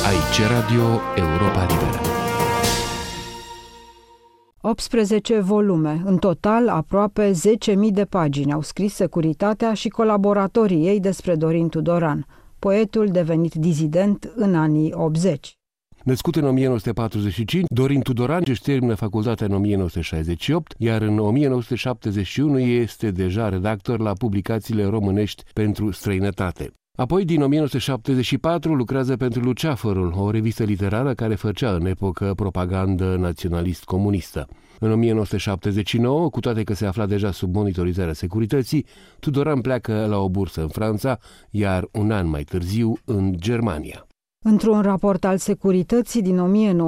Aici Radio Europa Liberă. 18 volume, în total aproape 10.000 de pagini au scris Securitatea și colaboratorii ei despre Dorin Tudoran, poetul devenit dizident în anii 80. Născut în 1945, Dorin Tudoran își termină facultatea în 1968, iar în 1971 este deja redactor la publicațiile românești pentru străinătate. Apoi, din 1974, lucrează pentru Luceafărul, o revistă literară care făcea în epocă propagandă naționalist-comunistă. În 1979, cu toate că se afla deja sub monitorizarea securității, Tudoran pleacă la o bursă în Franța, iar un an mai târziu în Germania. Într-un raport al Securității din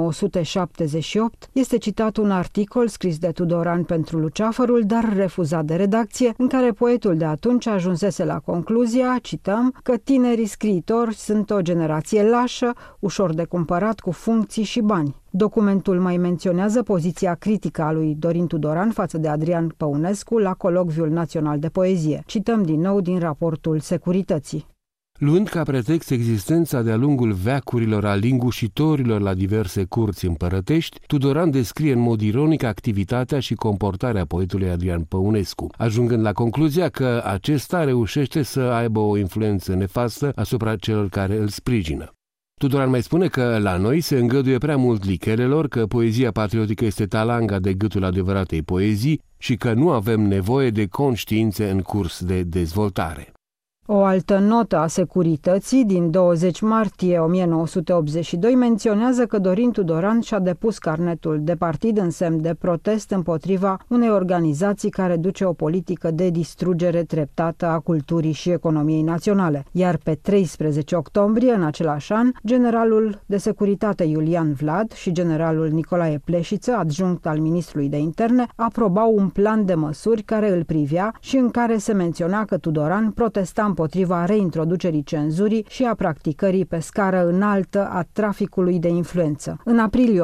1978 este citat un articol scris de Tudoran pentru Luceafărul, dar refuzat de redacție, în care poetul de atunci ajunsese la concluzia, cităm, că tinerii scriitori sunt o generație lașă, ușor de cumpărat cu funcții și bani. Documentul mai menționează poziția critică a lui Dorin Tudoran față de Adrian Păunescu la Colocviul Național de Poezie. Cităm din nou din raportul Securității. Luând ca pretext existența de-a lungul veacurilor a lingușitorilor la diverse curți împărătești, Tudoran descrie în mod ironic activitatea și comportarea poetului Adrian Păunescu, ajungând la concluzia că acesta reușește să aibă o influență nefastă asupra celor care îl sprijină. Tudoran mai spune că la noi se îngăduie prea mult lichelelor, că poezia patriotică este talanga de gâtul adevăratei poezii și că nu avem nevoie de conștiințe în curs de dezvoltare. O altă notă a Securității din 20 martie 1982 menționează că Dorin Tudoran și-a depus carnetul de partid în semn de protest împotriva unei organizații care duce o politică de distrugere treptată a culturii și economiei naționale. Iar pe 13 octombrie, în același an, generalul de securitate Iulian Vlad și generalul Nicolae Pleșiță, adjunct al ministrului de interne, aprobau un plan de măsuri care îl privea și în care se menționa că Tudoran protesta împotriva reintroducerii cenzurii și a practicării pe scară înaltă a traficului de influență. În aprilie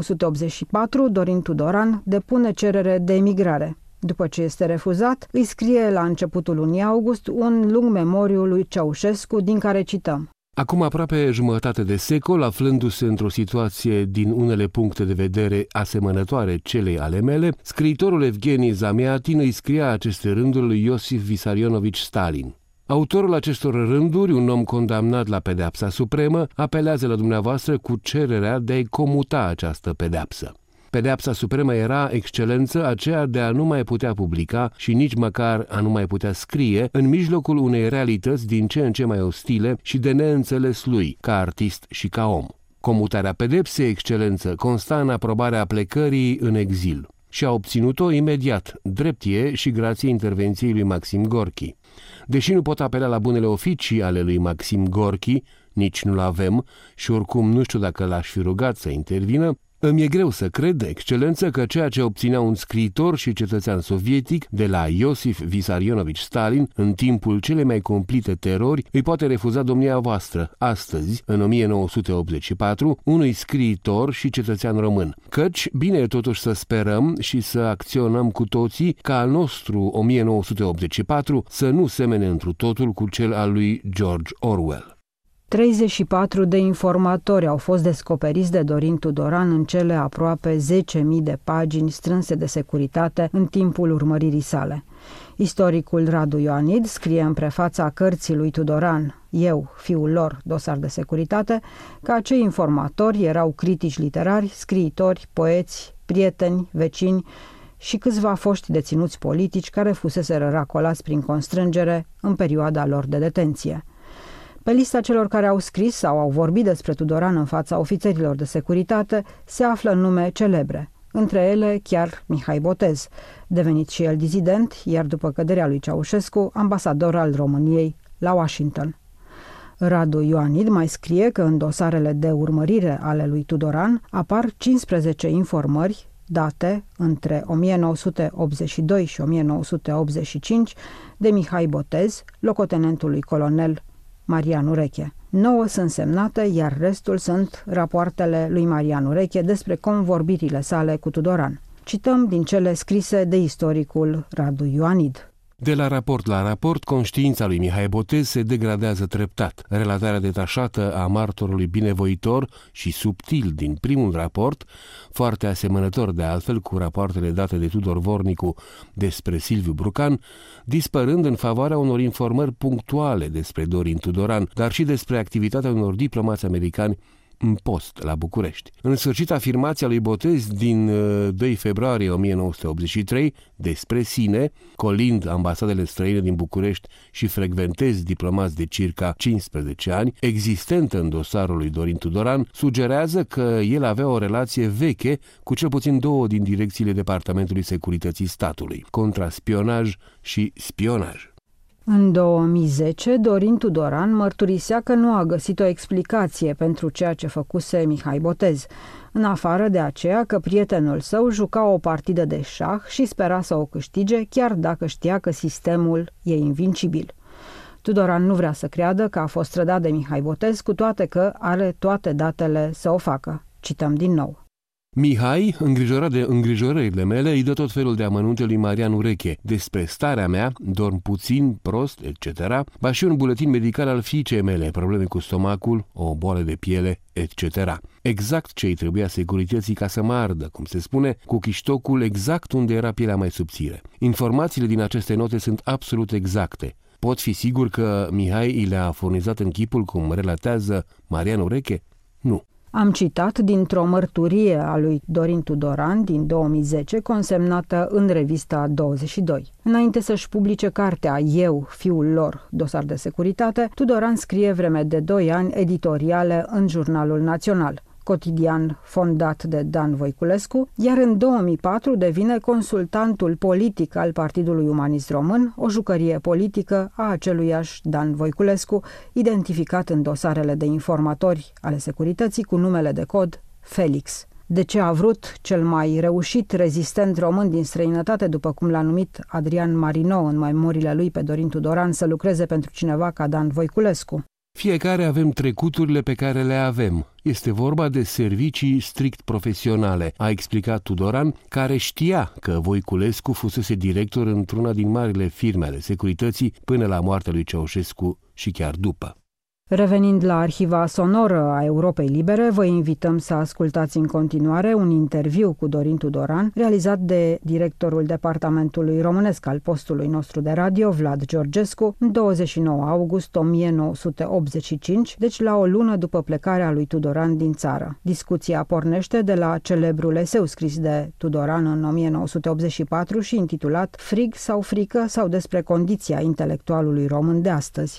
1984, Dorin Tudoran depune cerere de emigrare. După ce este refuzat, îi scrie la începutul lunii august un lung memoriu lui Ceaușescu, din care cităm. Acum aproape jumătate de secol, aflându-se într-o situație din unele puncte de vedere asemănătoare celei ale mele, scriitorul Evgeni Zamyatin îi scria aceste rânduri lui Iosif Visarionovici Stalin. Autorul acestor rânduri, un om condamnat la pedeapsa supremă, apelează la dumneavoastră cu cererea de a-i comuta această pedeapsă. Pedeapsa supremă era, excelență, aceea de a nu mai putea publica și nici măcar a nu mai putea scrie în mijlocul unei realități din ce în ce mai ostile și de neînțeles lui, ca artist și ca om. Comutarea pedepsei, excelență, consta în aprobarea plecării în exil și a obținut-o imediat, drept e și grație intervenției lui Maxim Gorki. Deși nu pot apela la bunele oficii ale lui Maxim Gorki, nici nu-l avem și oricum nu știu dacă l-aș fi rugat să intervină, îmi e greu să cred, excelență, că ceea ce obținea un scriitor și cetățean sovietic de la Iosif Visarionovici Stalin în timpul cele mai cumplite terori îi poate refuza domnia voastră, astăzi, în 1984, unui scriitor și cetățean român. Căci, bine e totuși să sperăm și să acționăm cu toții ca al nostru 1984 să nu semene întru totul cu cel al lui George Orwell. 34 de informatori au fost descoperiți de Dorin Tudoran în cele aproape 10.000 de pagini strânse de Securitate în timpul urmăririi sale. Istoricul Radu Ioanid scrie în prefața cărții lui Tudoran, Eu, fiul lor, dosar de securitate, că acei informatori erau critici literari, scriitori, poeți, prieteni, vecini și câțiva foști deținuți politici care fuseseră racolați prin constrângere în perioada lor de detenție. Pe lista celor care au scris sau au vorbit despre Tudoran în fața ofițerilor de securitate se află nume celebre, între ele chiar Mihai Botez, devenit și el dizident, iar după căderea lui Ceaușescu, ambasador al României la Washington. Radu Ioanid mai scrie că în dosarele de urmărire ale lui Tudoran apar 15 informări date între 1982 și 1985 de Mihai Botez, locotenentului colonel Marian Ureche. 9 sunt semnate, iar restul sunt rapoartele lui Marian Ureche despre convorbirile sale cu Tudoran. Cităm din cele scrise de istoricul Radu Ioanid. De la raport, conștiința lui Mihai Botez se degradează treptat. Relatarea detașată a martorului binevoitor și subtil din primul raport, foarte asemănător de altfel cu rapoartele date de Tudor Vornicu despre Silviu Brucan, dispărând în favoarea unor informări punctuale despre Dorin Tudoran, dar și despre activitatea unor diplomați americani în post la București. În sfârșit, afirmația lui Botez din 2 februarie 1983 despre sine, colind ambasadele străine din București și frecventez diplomați de circa 15 ani, existentă în dosarul lui Dorin Tudoran, sugerează că el avea o relație veche cu cel puțin 2 din direcțiile Departamentului Securității Statului, contraspionaj și spionaj. În 2010, Dorin Tudoran mărturisea că nu a găsit o explicație pentru ceea ce făcuse Mihai Botez, în afară de aceea că prietenul său juca o partidă de șah și spera să o câștige, chiar dacă știa că sistemul e invincibil. Tudoran nu vrea să creadă că a fost trădat de Mihai Botez, cu toate că are toate datele să o facă. Cităm din nou. Mihai, îngrijorat de îngrijorările mele, îi dă tot felul de amănunte lui Marian Ureche despre starea mea, dorm puțin, prost, etc., ba și un buletin medical al fiicei mele, probleme cu stomacul, o boală de piele, etc. Exact ce îi trebuia securității ca să mă ardă, cum se spune, cu chiștocul exact unde era pielea mai subțire. Informațiile din aceste note sunt absolut exacte. Pot fi sigur că Mihai îi le-a furnizat în chipul cum relatează Marian Ureche? Nu. Am citat dintr-o mărturie a lui Dorin Tudoran din 2010, consemnată în revista 22. Înainte să-și publice cartea Eu, fiul lor, dosar de securitate, Tudoran scrie vreme de 2 ani editoriale în Jurnalul Național, cotidian fondat de Dan Voiculescu, iar în 2004 devine consultantul politic al Partidului Umanist Român, o jucărie politică a aceluiași Dan Voiculescu, identificat în dosarele de informatori ale securității cu numele de cod Felix. De ce a vrut cel mai reușit rezistent român din străinătate, după cum l-a numit Adrian Marino în memoriile lui pe Dorin Tudoran, să lucreze pentru cineva ca Dan Voiculescu? Fiecare avem trecuturile pe care le avem. Este vorba de servicii strict profesionale, a explicat Tudoran, care știa că Voiculescu fusese director într-una din marile firme ale securității până la moartea lui Ceaușescu și chiar după. Revenind la arhiva sonoră a Europei Libere, vă invităm să ascultați în continuare un interviu cu Dorin Tudoran, realizat de directorul Departamentului Românesc al postului nostru de radio, Vlad Georgescu, în 29 august 1985, deci la o lună după plecarea lui Tudoran din țară. Discuția pornește de la celebrul eseu scris de Tudoran în 1984 și intitulat Frig sau frică sau despre condiția intelectualului român de astăzi.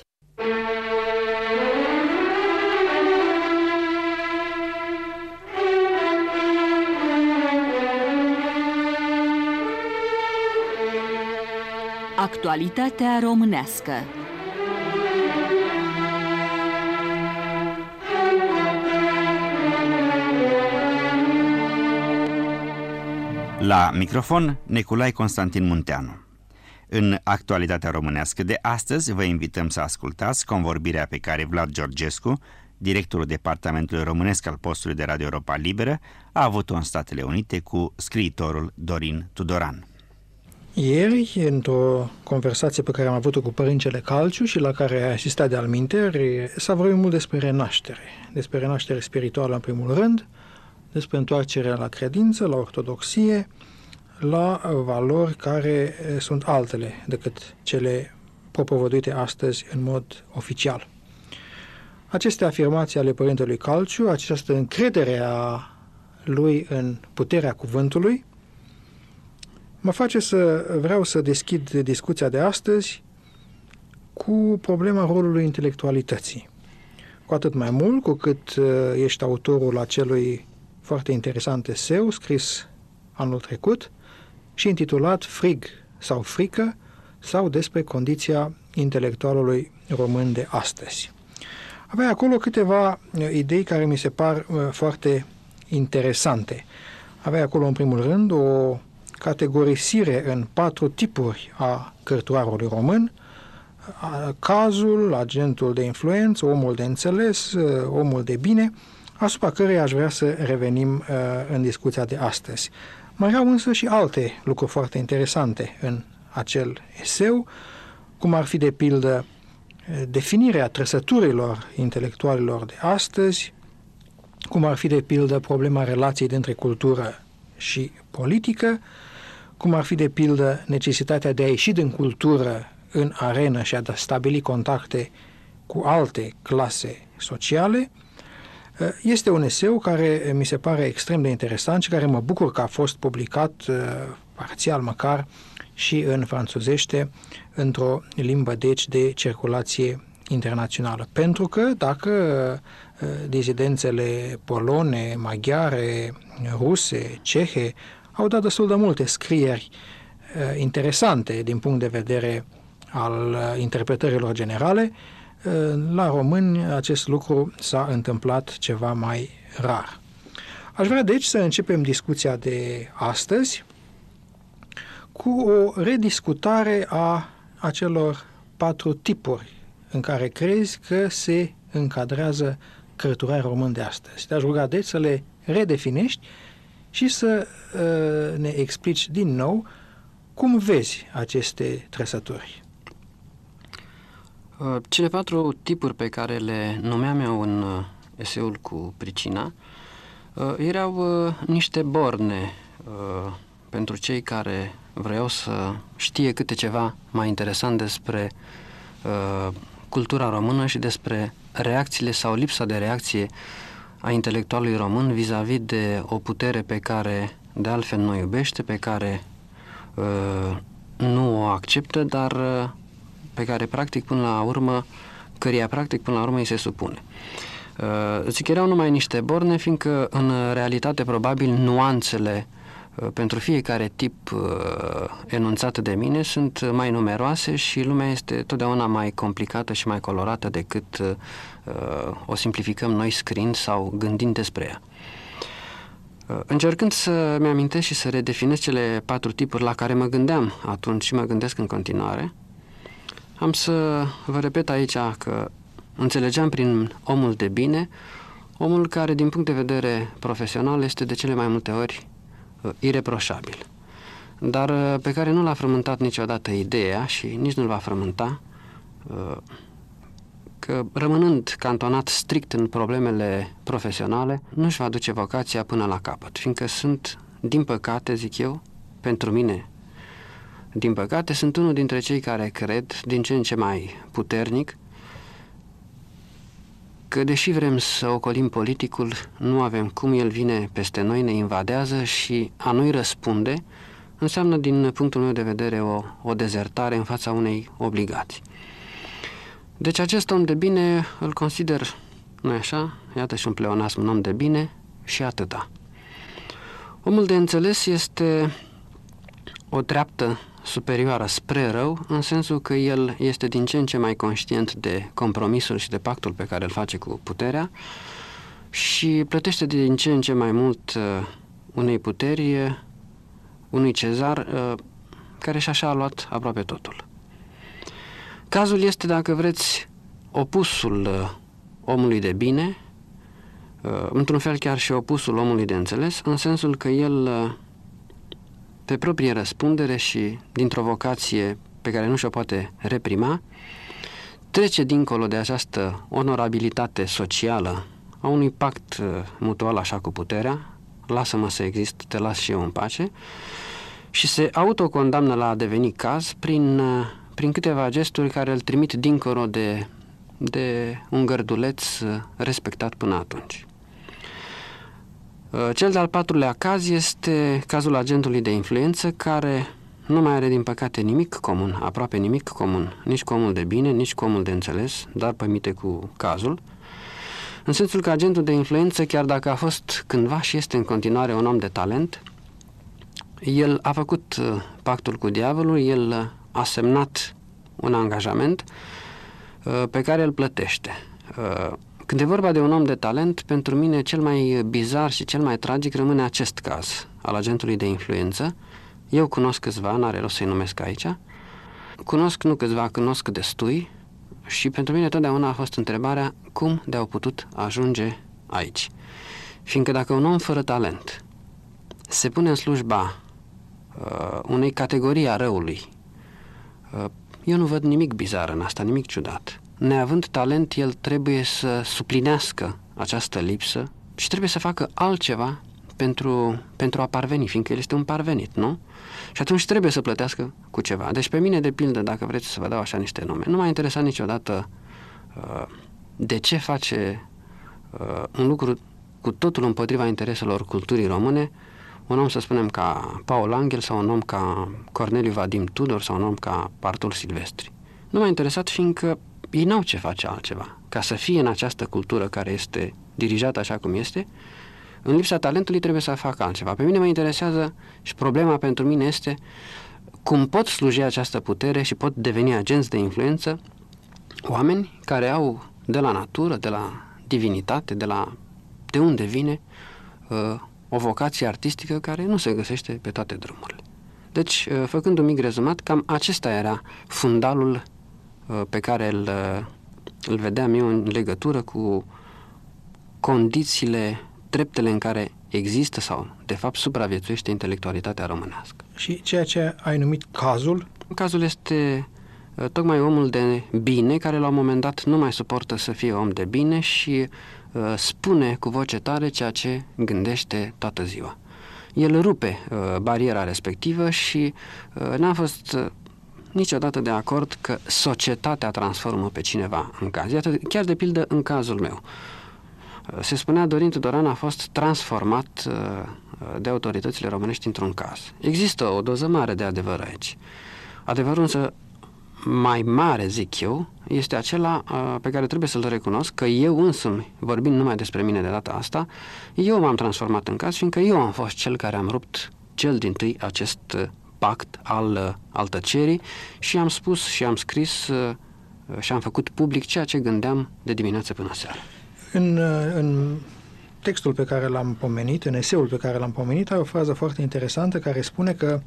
Actualitatea românească. La microfon, Neculai Constantin Munteanu. În Actualitatea românească de astăzi vă invităm să ascultați convorbirea pe care Vlad Georgescu, directorul Departamentului Românesc al postului de Radio Europa Liberă, a avut-o în Statele Unite cu scriitorul Dorin Tudoran. Ieri, într-o conversație pe care am avut-o cu părintele Calciu și la care a asistat de alminteri, s-a vorbit mult despre renaștere spirituală în primul rând, despre întoarcerea la credință, la ortodoxie, la valori care sunt altele decât cele propovăduite astăzi în mod oficial. Aceste afirmații ale părintelui Calciu, această încredere a lui în puterea cuvântului, mă face să vreau să deschid discuția de astăzi cu problema rolului intelectualității. Cu atât mai mult cu cât ești autorul acelui foarte interesant eseu scris anul trecut și intitulat Frig sau frică sau despre condiția intelectualului român de astăzi. Avea acolo câteva idei care mi se par foarte interesante. Avea acolo în primul rând o categorisire în 4 tipuri a cărturarului român: cazul, agentul de influență, omul de înțeles, omul de bine, asupra căreia aș vrea să revenim în discuția de astăzi. Mai erau însă și alte lucruri foarte interesante în acel eseu, cum ar fi de pildă definirea trăsăturilor intelectualilor de astăzi, cum ar fi de pildă problema relației dintre cultură și politică, cum ar fi de pildă necesitatea de a ieși din cultură în arenă și a stabili contacte cu alte clase sociale. Este un eseu care mi se pare extrem de interesant și care mă bucur că a fost publicat parțial măcar și în franțuzește, într-o limbă deci de circulație internațională. Pentru că dacă dizidențele polone, maghiare, ruse, cehe au dat destul de multe scrieri interesante din punct de vedere al interpretărilor generale, la români acest lucru s-a întâmplat ceva mai rar. Aș vrea deci să începem discuția de astăzi cu o rediscutare a acelor 4 tipuri în care crezi că se încadrează cărturari români de astăzi. Te-aș ruga deci să le redefinești și să ne explici din nou cum vezi aceste trăsături. Cele 4 tipuri pe care le numeam eu în eseul cu pricina erau niște borne pentru cei care vreau să știe câte ceva mai interesant despre cultura română și despre reacțiile sau lipsa de reacție a intelectualului român vis-a-vis de o putere pe care de altfel nu iubește, pe care nu o acceptă, dar pe care practic până la urmă, căreia practic până la urmă îi se supune. Zic, erau numai niște borne, fiindcă în realitate probabil nuanțele pentru fiecare tip enunțat de mine sunt mai numeroase și lumea este totdeauna mai complicată și mai colorată decât o simplificăm noi scriind sau gândind despre ea. Încercând să-mi amintesc și să redefinesc cele 4 tipuri la care mă gândeam atunci și mă gândesc în continuare, am să vă repet aici că înțelegeam prin omul de bine omul care din punct de vedere profesional este de cele mai multe ori ireproșabil, dar pe care nu l-a frământat niciodată ideea și nici nu-l va frământa că rămânând cantonat strict în problemele profesionale nu-și va duce vocația până la capăt, fiindcă sunt, din păcate, zic eu, pentru mine, din păcate, sunt unul dintre cei care cred, din ce în ce mai puternic, că deși vrem să ocolim politicul, nu avem cum, el vine peste noi, ne invadează și a nu-i răspunde înseamnă, din punctul meu de vedere, o dezertare în fața unei obligații. Deci acest om de bine îl consider, nu-i așa? Iată și un pleonasm, un om de bine și atâta. Omul de înțeles este o treaptă superioară spre rău, în sensul că el este din ce în ce mai conștient de compromisul și de pactul pe care îl face cu puterea și plătește din ce în ce mai mult unei puteri, unui cezar care și așa a luat aproape totul. Cazul este, dacă vreți, opusul omului de bine, într-un fel chiar și opusul omului de înțeles, în sensul că el, pe proprie răspundere și dintr-o vocație pe care nu și-o poate reprima, trece dincolo de această onorabilitate socială a unui pact mutual așa cu puterea, lasă-mă să exist, te las și eu în pace, și se autocondamnă la a deveni caz prin câteva gesturi care îl trimit dincolo de un gărduleț respectat până atunci. Cel de-al 4-lea caz este cazul agentului de influență, care nu mai are, din păcate, nimic comun, aproape nimic comun, nici cu omul de bine, nici cu omul de înțeles, dar pămite cu cazul, în sensul că agentul de influență, chiar dacă a fost cândva și este în continuare un om de talent, el a făcut pactul cu diavolul, el a semnat un angajament pe care îl plătește. Când e vorba de un om de talent, pentru mine cel mai bizar și cel mai tragic rămâne acest caz al agentului de influență. Eu cunosc câțiva, n-are rost să-i numesc aici, cunosc destui și pentru mine totdeauna a fost întrebarea cum de-au putut ajunge aici. Fiindcă dacă un om fără talent se pune în slujba unei categorii a răului Eu nu văd nimic bizar în asta, nimic ciudat. Neavând talent, el trebuie să suplinească această lipsă și trebuie să facă altceva pentru a parveni, fiindcă el este un parvenit, nu? Și atunci trebuie să plătească cu ceva. Deci pe mine, de pildă, dacă vreți să vă dau așa niște nume, nu m-a interesat niciodată de ce face un lucru cu totul împotriva intereselor culturii române un om, să spunem, ca Paul Angel sau un om ca Corneliu Vadim Tudor sau un om ca Artur Silvestri. Nu m-a interesat fiindcă ei n-au ce face altceva. Ca să fie în această cultură care este dirijată așa cum este, în lipsa talentului trebuie să facă altceva. Pe mine mă interesează și problema pentru mine este cum pot sluji această putere și pot deveni agenți de influență oameni care au de la natură, de la divinitate, de unde vine o vocație artistică care nu se găsește pe toate drumurile. Deci, făcând un mic rezumat, cam acesta era fundalul pe care îl vedeam eu în legătură cu condițiile, treptele în care există sau, de fapt, supraviețuiește intelectualitatea românească. Și ceea ce ai numit cazul? Cazul este tocmai omul de bine, care la un moment dat nu mai suportă să fie om de bine și spune cu voce tare ceea ce gândește toată ziua. El rupe bariera respectivă și n-a fost niciodată de acord că societatea transformă pe cineva în caz. Iată, chiar de pildă în cazul meu. Se spunea Dorin Tudoran a fost transformat de autoritățile românești într-un caz. Există o doză mare de adevăr aici. Adevărul însă mai mare, zic eu, este acela pe care trebuie să-l recunosc, că eu însumi, vorbind numai despre mine de data asta, eu m-am transformat în caz, fiindcă eu am fost cel care am rupt cel dintâi acest pact al tăcerii și am spus și am scris și am făcut public ceea ce gândeam de dimineață până seara. În textul pe care l-am pomenit, în eseul pe care l-am pomenit, ai o frază foarte interesantă care spune că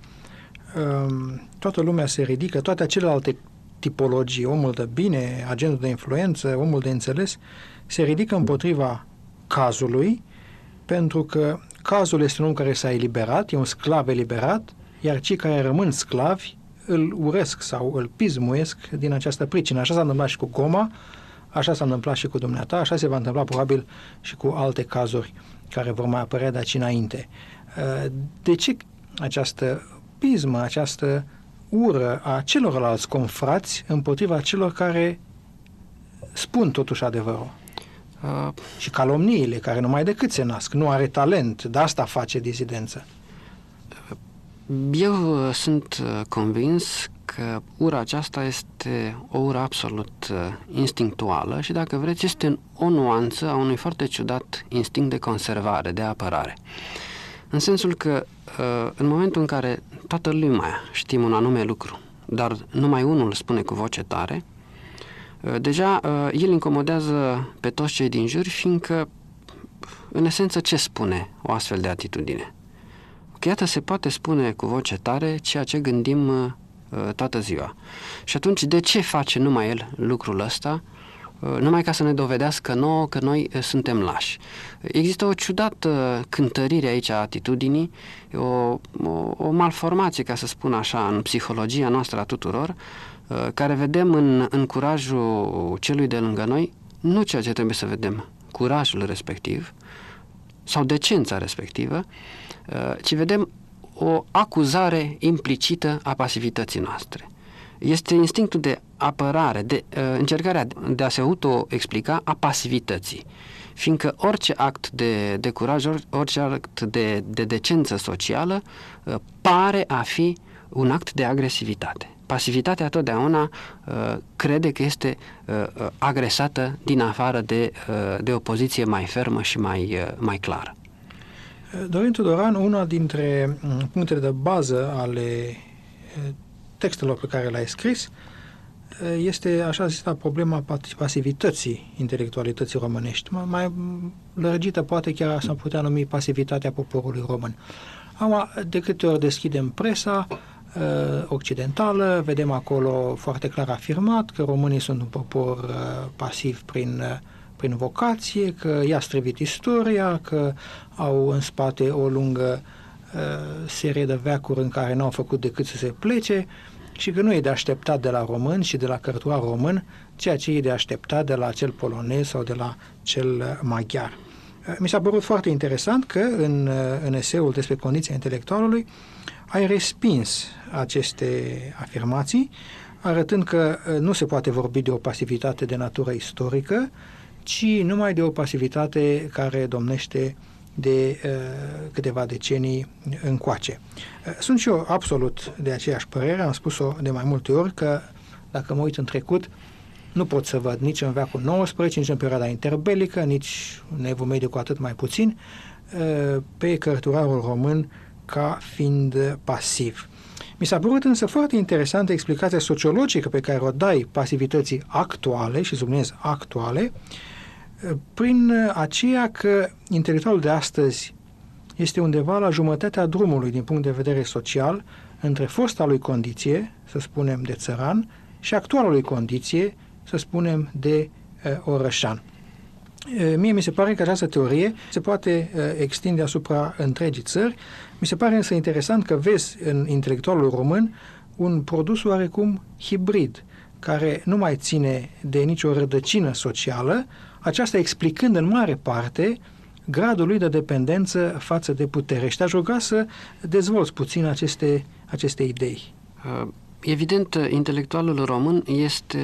toată lumea se ridică, toate celelalte tipologii, omul de bine, agentul de influență, omul de înțeles, se ridică împotriva cazului, pentru că cazul este un om care s-a eliberat, e un sclav eliberat, iar cei care rămân sclavi îl urăsc sau îl pismuiesc din această pricină. Așa s-a întâmplat și cu Goma, așa s-a întâmplat și cu dumneata, așa se va întâmpla probabil și cu alte cazuri care vor mai apărea de aici înainte. De ce această pismă, această ură a celorlalți confrați împotriva celor care spun totuși adevărul? Și calomniile, care numai decât se nasc, nu are talent, de asta face dizidență. Eu sunt convins că ura aceasta este o ură absolut instinctuală și, dacă vreți, este o nuanță a unui foarte ciudat instinct de conservare, de apărare. În sensul că în momentul în care toată lumea știm un anume lucru, dar numai unul îl spune cu voce tare, deja el incomodează pe toți cei din jur, fiindcă, în esență, ce spune o astfel de atitudine? Că, iată, se poate spune cu voce tare ceea ce gândim toată ziua. Și atunci, de ce face numai el lucrul ăsta? Numai ca să ne dovedească nouă că noi suntem lași. Există o ciudată cântărire aici a atitudinii, o malformație, ca să spun așa, în psihologia noastră a tuturor, care vedem în curajul celui de lângă noi, nu ceea ce trebuie să vedem, curajul respectiv sau decența respectivă, ci vedem o acuzare implicită a pasivității noastre. Este instinctul de apărare, de încercarea de a se auto-explica a pasivității, fiindcă orice act de curaj, orice act de decență socială pare a fi un act de agresivitate. Pasivitatea totdeauna crede că este agresată din afară de o poziție mai fermă și mai clară. Dorin Tudoran, una dintre punctele de bază ale textelor pe care le-ai scris este așa zisă problema pasivității intelectualității românești. Mai lărgită poate chiar s-ar putea numi pasivitatea poporului român. De câte ori deschidem presa occidentală, vedem acolo foarte clar afirmat că românii sunt un popor pasiv prin vocație, că i-a strivit istoria, că au în spate o lungă serie de veacuri în care n-au făcut decât să se plece și că nu e de așteptat de la român și de la cărturar român ceea ce e de așteptat de la cel polonez sau de la cel maghiar. Mi s-a părut foarte interesant că în eseul despre condiția intelectualului ai respins aceste afirmații, arătând că nu se poate vorbi de o pasivitate de natură istorică, ci numai de o pasivitate care domnește de câteva decenii încoace. Sunt și eu absolut de aceeași părere, am spus-o de mai multe ori, că dacă mă uit în trecut, nu pot să văd nici în veacul XIX, nici în perioada interbelică, nici în Evul Mediu cu atât mai puțin, pe cărturarul român ca fiind pasiv. Mi s-a părut însă foarte interesantă explicația sociologică pe care o dai pasivității actuale, și subliniez actuale, prin aceea că intelectualul de astăzi este undeva la jumătatea drumului din punct de vedere social între fosta lui condiție, să spunem de țăran, și actuala lui condiție, să spunem de orășan. Mie mi se pare că această teorie se poate extinde asupra întregii țări. Mi se pare însă interesant că vezi în intelectualul român un produs oarecum hibrid, care nu mai ține de nicio rădăcină socială, aceasta explicând în mare parte gradul lui de dependență față de putere. Și te-aș ruga să dezvolți puțin aceste idei. Evident, intelectualul român este,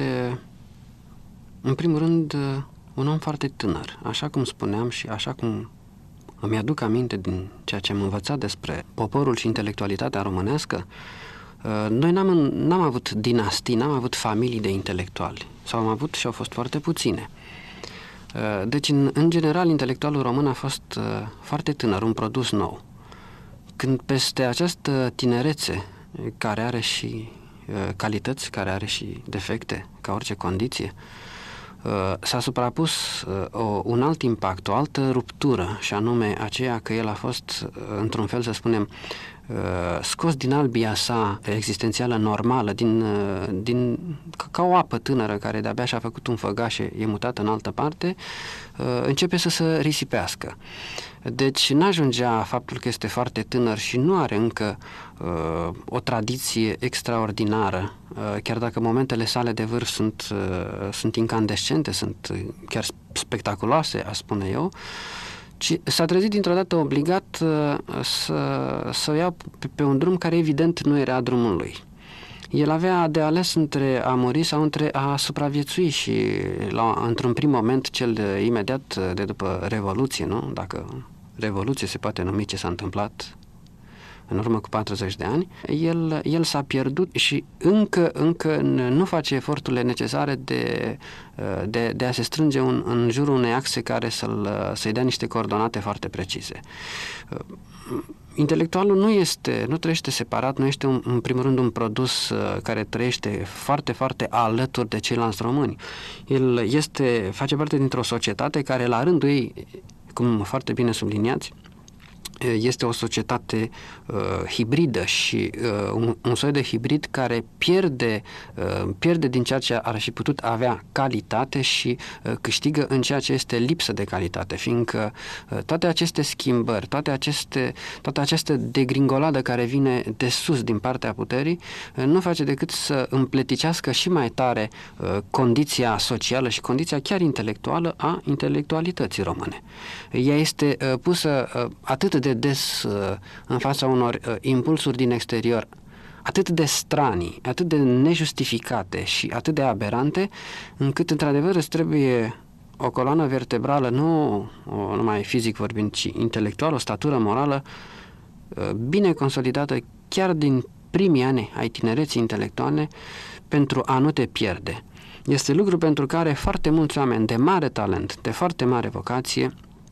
în primul rând, un om foarte tânăr. Așa cum spuneam și așa cum îmi aduc aminte din ceea ce am învățat despre poporul și intelectualitatea românească, noi n-am avut dinastii, n-am avut familii de intelectuali. Sau am avut și au fost foarte puține. Deci, în general, intelectualul român a fost foarte tânăr, un produs nou. Când peste această tinerețe, care are și calități, care are și defecte, ca orice condiție, s-a suprapus un alt impact, o altă ruptură, și anume aceea că el a fost, într-un fel, să spunem, scos din albia sa existențială normală, ca o apă tânără care de-abia și-a făcut un făgaș și e mutată în altă parte, începe să se risipească. Deci n-ajungea faptul că este foarte tânăr și nu are încă o tradiție extraordinară, chiar dacă momentele sale de vârf sunt incandescente, sunt chiar spectaculoase, aș spune eu, ci s-a trezit dintr-o dată obligat să ia pe un drum care evident nu era drumul lui. El avea de ales între a muri sau între a supraviețui și într-un prim moment, cel imediat de după Revoluție, nu? Dacă Revoluție se poate numi ce s-a întâmplat în urmă cu 40 de ani, el s-a pierdut și încă nu face eforturile necesare de a se strânge în jurul unei axe care să-i dea niște coordonate foarte precise. Intelectualul nu trăiește separat, nu este în primul rând un produs care trăiește foarte, foarte alături de ceilalți români. El face parte dintr-o societate care la rândul ei, cum foarte bine subliniați, este o societate hibridă și un soi de hibrid care pierde din ceea ce ar fi putut avea calitate și câștigă în ceea ce este lipsă de calitate, fiindcă toate aceste schimbări, toată această degringoladă care vine de sus din partea puterii, nu face decât să împleticească și mai tare condiția socială și condiția chiar intelectuală a intelectualității române. Ea este pusă atât de des în fața unor impulsuri din exterior atât de stranii, atât de nejustificate și atât de aberante, încât într-adevăr îți trebuie o coloană vertebrală, nu numai fizic vorbind, ci intelectual, o statură morală bine consolidată chiar din primii ani ai tinereții intelectuale pentru a nu te pierde. Este lucru pentru care foarte mulți oameni de mare talent, de foarte mare vocație,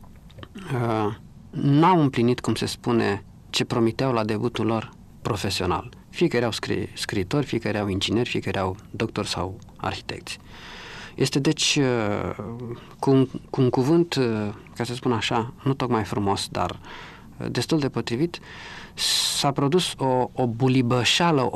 n-au împlinit, cum se spune, ce promiteau la debutul lor profesional. Fie că erau scriitori, fie că erau ingineri, fie că erau doctori sau arhitecți. Este deci, cu un cuvânt, ca să spun așa, nu tocmai frumos, dar destul de potrivit, s-a produs o bulibășală,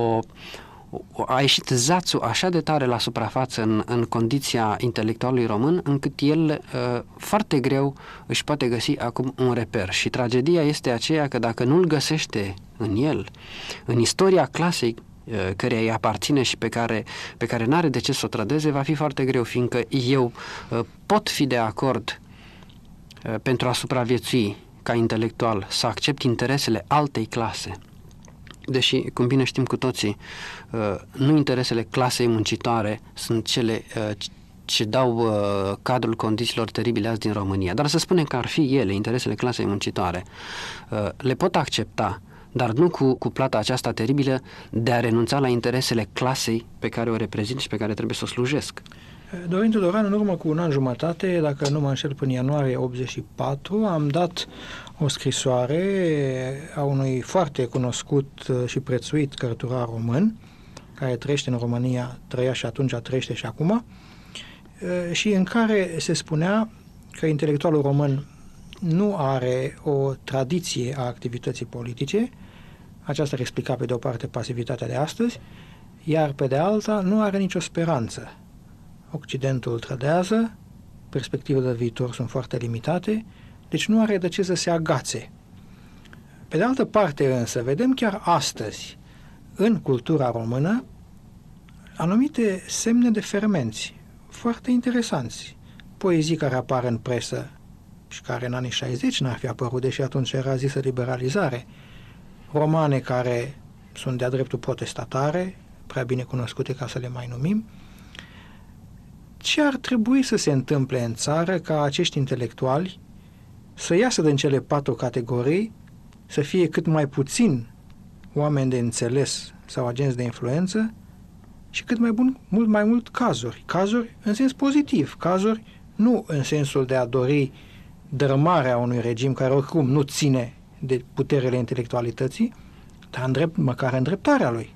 a ieșit zațul așa de tare la suprafață în condiția intelectualului român, încât el foarte greu își poate găsi acum un reper. Și tragedia este aceea că dacă nu-l găsește în el, în istoria clasei căreia îi aparține și pe care n-are de ce să o trădeze, va fi foarte greu, fiindcă eu pot fi de acord pentru a supraviețui ca intelectual să accept interesele altei clase, deși, cum bine știm cu toții, nu interesele clasei muncitoare sunt cele ce dau cadrul condițiilor teribile azi din România. Dar să spunem că ar fi ele, interesele clasei muncitoare, le pot accepta, dar nu cu plata aceasta teribilă de a renunța la interesele clasei pe care o reprezint și pe care trebuie să o slujesc. Dorin Tudoran, în urmă cu un an jumătate, dacă nu mă înșel până ianuarie 84, am dat o scrisoare a unui foarte cunoscut și prețuit cărturar român, care trăiește în România, trăia și atunci, trăiește și acum, și în care se spunea că intelectualul român nu are o tradiție a activității politice, aceasta ar explica pe de o parte pasivitatea de astăzi, iar pe de alta nu are nicio speranță. Occidentul trădează, perspectivele de viitor sunt foarte limitate, deci nu are de ce să se agațe. Pe de altă parte însă, vedem chiar astăzi, în cultura română, anumite semne de fermenți foarte interesanți. Poezii care apar în presă și care în anii 60 n-ar fi apărut, deși atunci era zisă liberalizare. Romane care sunt de-a dreptul protestatare, prea bine cunoscute ca să le mai numim. Ce ar trebui să se întâmple în țară ca acești intelectuali să iasă din cele 4 categorii, să fie cât mai puțin oameni de înțeles sau agenți de influență și cât mai mult mai mult cazuri. Cazuri în sens pozitiv, cazuri nu în sensul de a dori dărâmarea unui regim care oricum nu ține de puterele intelectualității, dar măcar îndreptarea lui.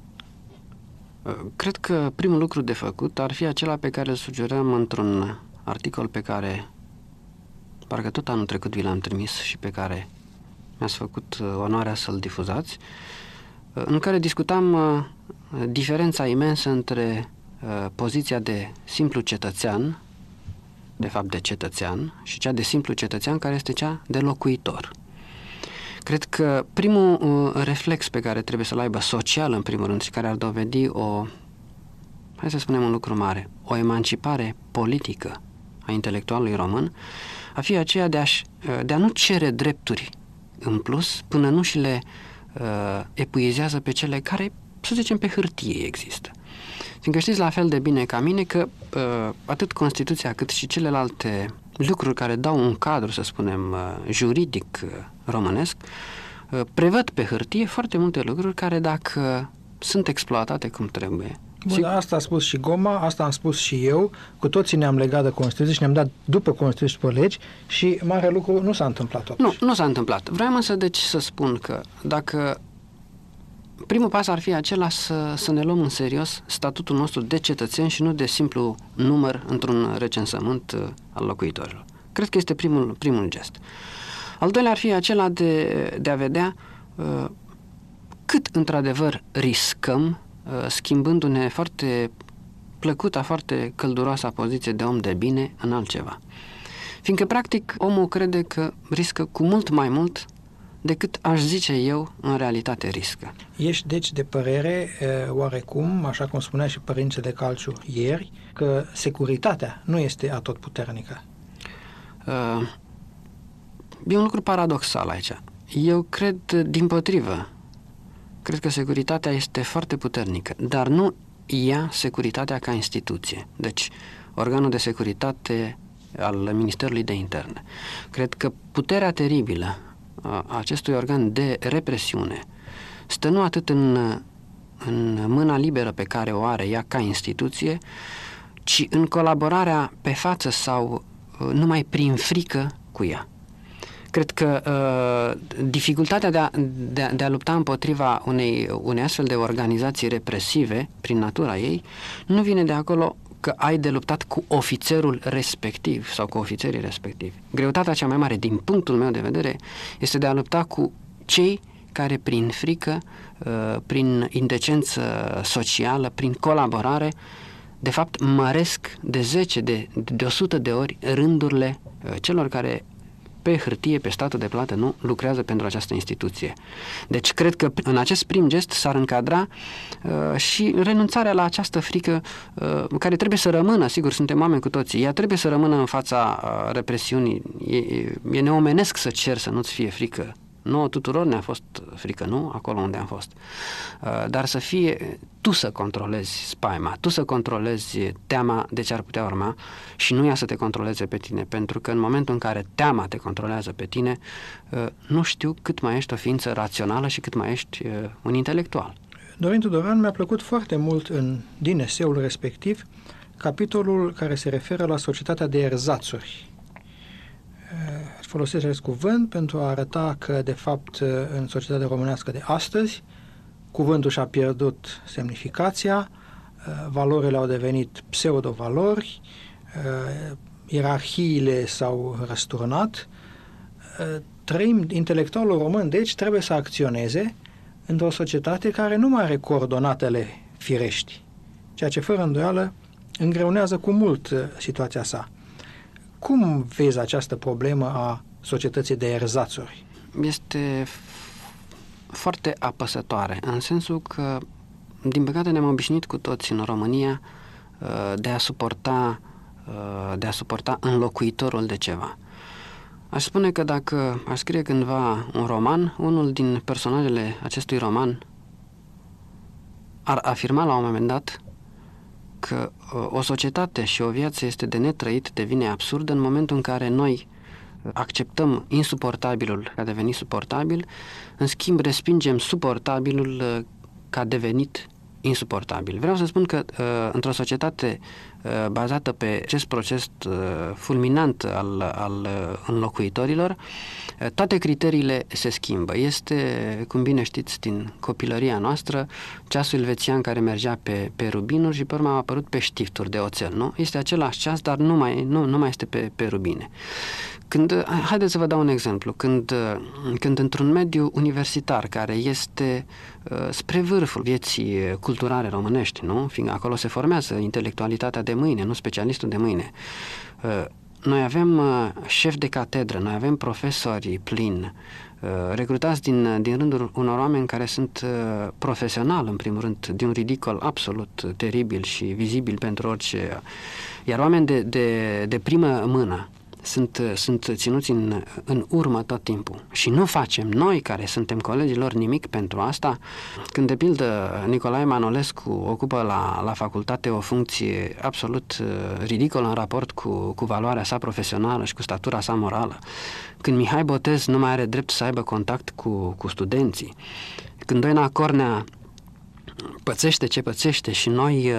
Cred că primul lucru de făcut ar fi acela pe care îl sugeram într-un articol pe care parcă tot anul trecut vi l-am trimis și pe care mi-ați făcut onoarea să-l difuzați, în care discutam diferența imensă între poziția de simplu cetățean, de fapt de cetățean, și cea de simplu cetățean, care este cea de locuitor. Cred că primul reflex pe care trebuie să-l aibă social, în primul rând, și care ar dovedi hai să spunem un lucru mare, o emancipare politică a intelectualului român, a fi aceea de a nu cere drepturi în plus până nu și le epuizează pe cele care, să zicem, pe hârtie există. Fiindcă știți la fel de bine ca mine că atât Constituția cât și celelalte lucruri care dau un cadru, să spunem, juridic românesc, prevăd pe hârtie foarte multe lucruri care, dacă sunt exploatate cum trebuie... Bun, asta a spus și Goma, asta am spus și eu, cu toții ne-am legat de Constituție și ne-am dat după Constituție pe legi și mare lucru nu s-a întâmplat totuși. Nu s-a întâmplat. Vreau însă deci să spun că dacă primul pas ar fi acela să ne luăm în serios statutul nostru de cetățeni și nu de simplu număr într-un recensământ al locuitorilor. Cred că este primul gest. Al doilea ar fi acela de a vedea cât într-adevăr riscăm schimbându-ne foarte plăcuta, foarte călduroasa poziție de om de bine în altceva. Fiindcă, practic, omul crede că riscă cu mult mai mult decât aș zice eu, în realitate riscă. Ești, deci, de părere, oarecum, așa cum spunea și părintele Calciu ieri, că securitatea nu este atotputernică. E un lucru paradoxal aici. Eu cred, dimpotrivă, cred că securitatea este foarte puternică, dar nu ea securitatea ca instituție. Deci, organul de securitate al Ministerului de Interne. Cred că puterea teribilă a acestui organ de represiune stă nu atât în mâna liberă pe care o are ea ca instituție, ci în colaborarea pe față sau numai prin frică cu ea. Cred că dificultatea de a lupta împotriva unei astfel de organizații represive, prin natura ei, nu vine de acolo că ai de luptat cu ofițerul respectiv sau cu ofițerii respectivi. Greutatea cea mai mare, din punctul meu de vedere, este de a lupta cu cei care prin frică, prin indecență socială, prin colaborare, de fapt măresc de 10, de 100 de ori rândurile celor care pe hârtie, pe statul de plată, nu lucrează pentru această instituție. Deci cred că în acest prim gest s-ar încadra și renunțarea la această frică care trebuie să rămână, sigur, suntem oameni cu toții, ea trebuie să rămână în fața represiunii. E neomenesc să cer să nu-ți fie frică. Nouă tuturor ne-a fost frică, nu? Acolo unde am fost. Dar să fie tu să controlezi spaima, tu să controlezi teama de ce ar putea urma și nu ea să te controleze pe tine, pentru că în momentul în care teama te controlează pe tine, nu știu cât mai ești o ființă rațională și cât mai ești un intelectual. Dorin Tudoran, mi-a plăcut foarte mult din eseul respectiv capitolul care se referă la societatea de erzațuri. Folosesc acest cuvânt pentru a arăta că, de fapt, în societatea românească de astăzi, cuvântul și-a pierdut semnificația, valorile au devenit pseudo-valori, ierarhiile s-au răsturnat. Intelectualul român, deci, trebuie să acționeze într-o societate care nu mai are coordonatele firești, ceea ce, fără îndoială, îngreunează cu mult situația sa. Cum vezi această problemă a societății de erzațuri? Este foarte apăsătoare, în sensul că, din păcate, ne-am obișnuit cu toți în România de a suporta înlocuitorul de ceva. Aș spune că dacă aș scrie cândva un roman, unul din personajele acestui roman ar afirma la un moment dat că o societate și o viață este de netrăit, devine absurdă în momentul în care noi acceptăm insuportabilul ca devenit suportabil, în schimb respingem suportabilul ca devenit insuportabil. Vreau să spun că într-o societate bazată pe acest proces fulminant al înlocuitorilor, toate criteriile se schimbă. Este, cum bine știți, din copilăria noastră, ceasul elvețian care mergea pe rubinuri și pe urmă a apărut pe știfturi de oțel, nu? Este același ceas, dar nu mai este pe rubine. Haideți să vă dau un exemplu. Când într-un mediu universitar care este spre vârful vieții culturale românești, nu? Fiindcă acolo se formează intelectualitatea de mâine, nu specialistul de mâine. Noi avem șefi de catedră, noi avem profesori plini, recrutați din rândul unor oameni care sunt profesional, în primul rând, de un ridicol absolut teribil și vizibil pentru orice. Iar oameni de primă mână sunt ținuți în urmă tot timpul. Și nu facem noi, care suntem colegii lor, nimic pentru asta. Când, de pildă, Nicolae Manolescu ocupă la facultate o funcție absolut ridicolă în raport cu valoarea sa profesională și cu statura sa morală, când Mihai Botez nu mai are drept să aibă contact cu studenții, când Doina Cornea pățește ce pățește și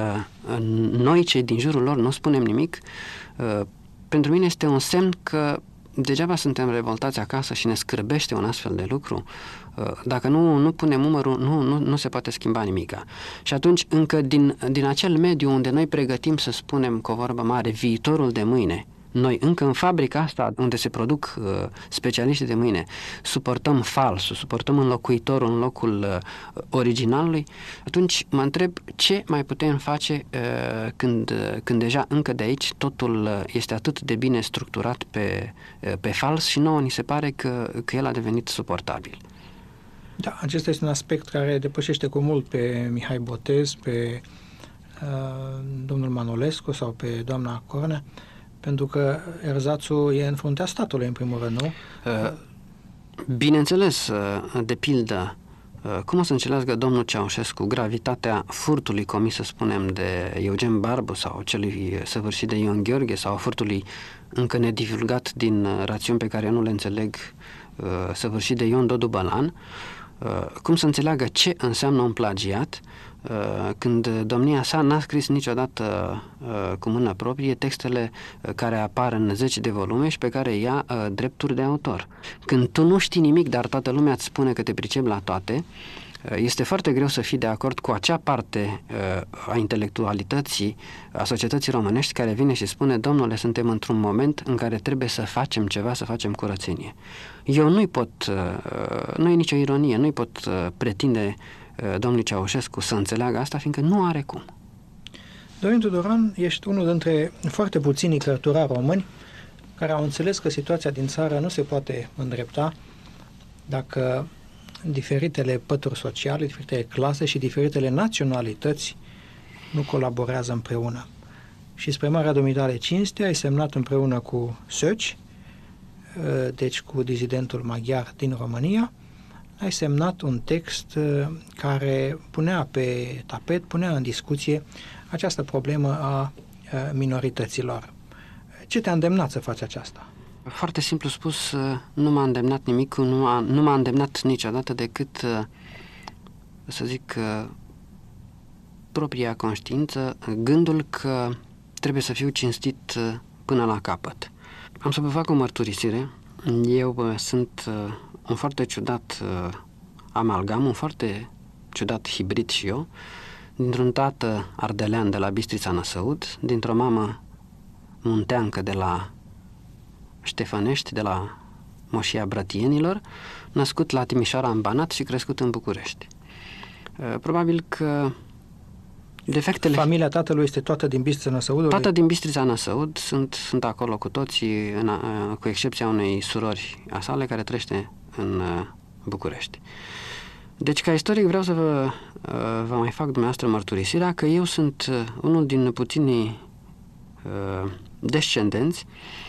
noi cei din jurul lor nu spunem nimic, pentru mine este un semn că degeaba suntem revoltați acasă și ne scârbește un astfel de lucru. Dacă nu punem umărul, nu se poate schimba nimica. Și atunci, încă din acel mediu unde noi pregătim, să spunem cu o vorbă mare, viitorul de mâine, noi încă în fabrica asta unde se produc specialiștii de mâine, suportăm falsul, suportăm înlocuitorul în locul originalului, atunci mă întreb ce mai putem face când deja încă de aici totul este atât de bine structurat pe fals și nouă ni se pare că el a devenit suportabil. Da, acesta este un aspect care depășește cu mult pe Mihai Botez, pe domnul Manolescu sau pe doamna Cornea, pentru că erzațul e în fruntea statului, în primul rând, nu? Bineînțeles, de pildă, cum o să înțelească domnul Ceaușescu gravitatea furtului comis, să spunem, de Eugen Barbu sau celui săvârșit de Ion Gheorghe sau furtului încă nedivulgat din rațiuni pe care eu nu le înțeleg, săvârșit de Ion Dodu Bălan, cum să înțeleagă ce înseamnă un plagiat când domnia sa n-a scris niciodată cu mână proprie textele care apar în 10 de volume și pe care ia drepturi de autor. Când tu nu știi nimic, dar toată lumea îți spune că te pricepi la toate, este foarte greu să fii de acord cu acea parte a intelectualității, a societății românești care vine și spune: domnule, suntem într-un moment în care trebuie să facem ceva, să facem curățenie. Eu nu e nicio ironie, nu-i pot pretinde domnul Ceaușescu să înțeleagă asta, fiindcă nu are cum. Dorin Tudoran, ești unul dintre foarte puținii cărturari români care au înțeles că situația din țară nu se poate îndrepta dacă diferitele pături sociale, diferitele clase și diferitele naționalități nu colaborează împreună. Și spre marea dumitale cinste ai semnat împreună cu Szöcs, deci cu dizidentul maghiar din România, ai semnat un text care punea pe tapet, punea în discuție această problemă a minorităților. Ce te-a îndemnat să faci aceasta? Foarte simplu spus, nu m-a îndemnat nimic, nu m-a îndemnat niciodată decât, să zic, propria conștiință, gândul că trebuie să fiu cinstit până la capăt. Am să vă fac o mărturisire. Eu sunt un foarte ciudat amalgam, un foarte ciudat hibrid și eu, dintr-un tată ardelean de la Bistrița Năsăud, dintr-o mamă munteancă de la Ștefănești, de la Moșia Brătienilor, născut la Timișoara în Banat și crescut în București. Probabil că defectele... Familia tatălui este toată din Bistrița Năsăud? Toată din Bistrița Năsăud, sunt acolo cu toții, cu excepția unei surori a sale care trăiește în București. Deci, ca istoric, vreau să vă mai fac dumneavoastră mărturisirea că eu sunt unul din puținii descendenți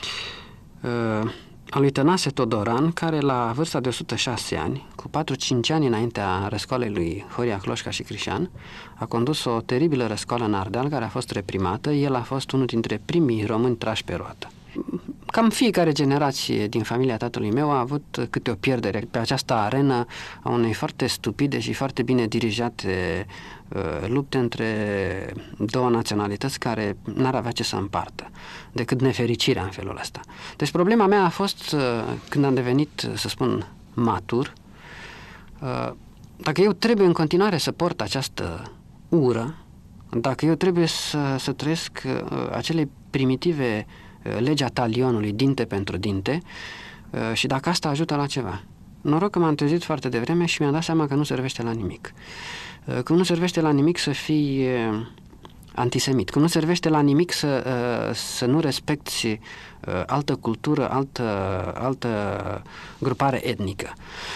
al lui Tănase Todoran, care la vârsta de 106 ani, cu 4-5 ani înaintea răscoalei lui Horia Cloșca și Crișan, a condus o teribilă răscoală în Ardeal, care a fost reprimată. El a fost unul dintre primii români trași pe roată. Cam fiecare generație din familia tatălui meu a avut câte o pierdere pe această arenă a unei foarte stupide și foarte bine dirijate lupte între două naționalități care n-ar avea ce să împartă decât nefericirea în felul ăsta. Deci problema mea a fost, când am devenit, să spun, matur, dacă eu trebuie în continuare să port această ură, dacă eu trebuie să trăiesc acele primitive legea talionului, dinte pentru dinte, și dacă asta ajută la ceva. Noroc că m-am trezit foarte devreme și mi-am dat seama că nu servește la nimic. Că nu servește la nimic să fii antisemit, că nu servește la nimic să nu respecti altă cultură, altă grupare etnică.